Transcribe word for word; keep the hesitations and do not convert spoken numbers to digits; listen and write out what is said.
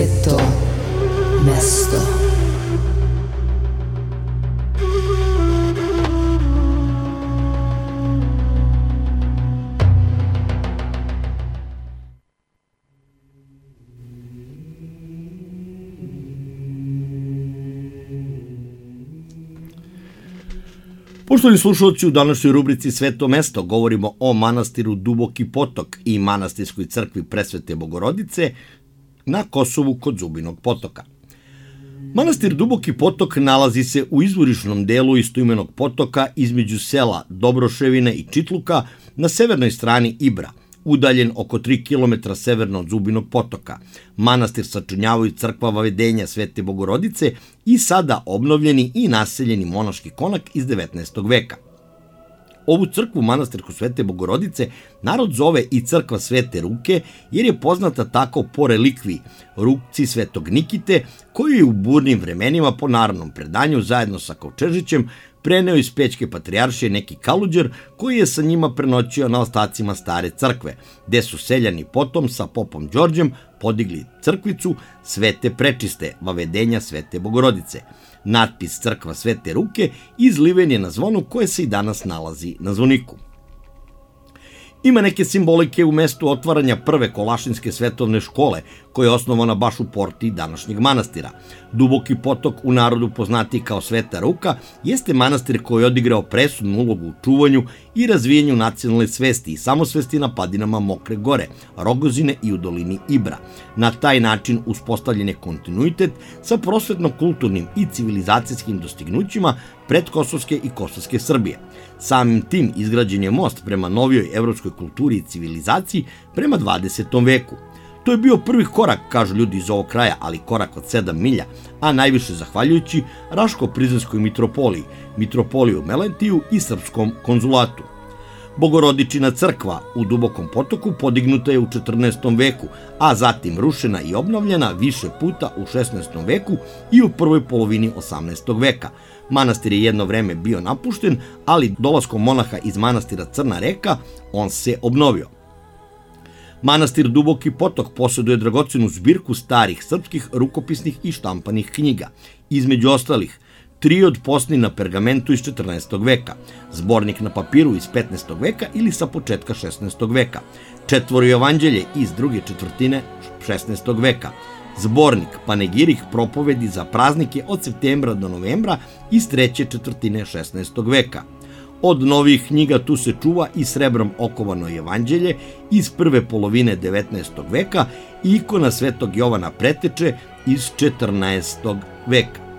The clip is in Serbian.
Sveto mesto. Poštovani slušalci, u današnjoj rubrici Sveto mesto govorimo o manastiru Duboki potok i manastirskoj crkvi Presvete Bogorodice na Kosovu kod Zubinog potoka. Manastir Duboki potok nalazi se u izvorišnom delu istoimenog potoka između sela Dobroševine i Čitluka na severnoj strani Ibra, udaljen oko tri kilometra severno od Zubinog potoka. Manastir sačinjavaju crkva Vavedenja Svete Bogorodice i sada obnovljeni i naseljeni monaški konak iz devetnaestog veka. Ovu crkvu manastirku Svete Bogorodice narod zove i crkva Svete Ruke, jer je poznata tako po relikviji rukci Svetog Nikite, koju je u burnim vremenima po narodnom predanju zajedno sa Kovčežićem preneo iz Pećke patrijaršije neki kaluđer koji je sa njima prenoćio na ostacima stare crkve, gde su seljani potom sa popom Đorđem podigli crkvicu Svete Prečiste, Vavedenja Svete Bogorodice. Natpis crkva Svete Ruke izliven je na zvonu koje se i danas nalazi na zvoniku. Ima neke simbolike u mestu otvaranja prve Kolašinske svetovne škole, koja je osnovana baš u porti današnjeg manastira. Duboki potok, u narodu poznati kao Sveta Ruka, jeste manastir koji je odigrao presudnu ulogu u čuvanju i razvijanju nacionalne svesti i samosvesti na padinama Mokre gore, Rogozine i u dolini Ibra. Na taj način uspostavljen je kontinuitet sa prosvetno-kulturnim i civilizacijskim dostignućima predkosovske i kosovske Srbije. Samim tim izgrađen je most prema novijoj evropskoj kulturi i civilizaciji prema dvadesetom veku. To je bio prvi korak, kažu ljudi iz ovog kraja, ali korak od sedam milja, a najviše zahvaljujući Raško-Prizrenskoj mitropoliji, mitropoliju Melentiju i srpskom konzulatu. Bogorodičina crkva u Dubokom potoku podignuta je u četrnaestom veku, a zatim rušena i obnovljena više puta u šesnaestom veku i u prvoj polovini osamnaestog veka. Manastir je jedno vreme bio napušten, ali dolaskom monaha iz manastira Crna Reka on se obnovio. Manastir Duboki potok posjeduje dragocenu zbirku starih srpskih rukopisnih i štampanih knjiga, između ostalih tri od posni na pergamentu iz četrnaestog veka, zbornik na papiru iz petnaestog veka ili sa početka šesnaestog veka, četvoro evanđelje iz druge četvrtine šesnaestog veka, zbornik panegirih propovedi za praznike od septembra do novembra iz treće četvrtine šesnaestog veka. Od novih knjiga tu se čuva i srebrom okovano evanđelje iz prve polovine devetnaestog veka i ikona Svetog Jovana Preteče iz četrnaestog veka.